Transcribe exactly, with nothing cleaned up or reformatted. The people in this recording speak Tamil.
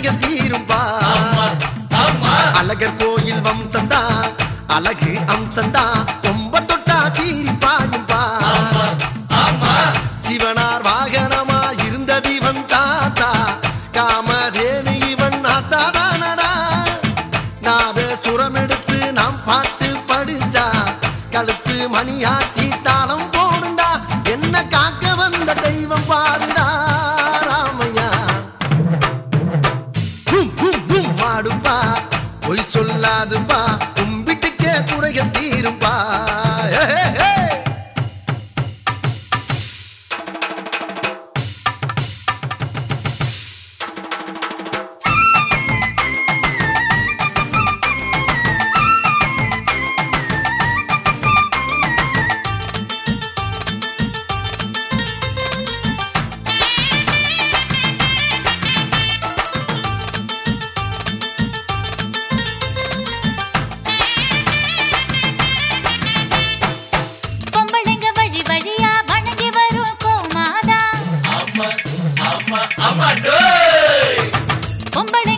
குறைகள் தீரும்பா அழகர் கோயில் வம்சந்தா அழகு அம்சந்தா ரொம்ப தொட்டா தீரி பாயும்பா சிவனார் வாகனமா இருந்த தீவன் தாத்தா காமதேனு இவன் ஆத்தாதானடா நாத சுரம் எடுத்து நாம் பாட்டு படிச்சா கழுத்து மணியாட்டி தாளம் போடுண்டா என்ன காக்க வந்த தெய்வம் பாருடா ராமையா மாடுப்பா பொய் சொல்லாதுப்பா கும்பிட்டுக்கே குறைகள் தீரும்பா பொம்பளை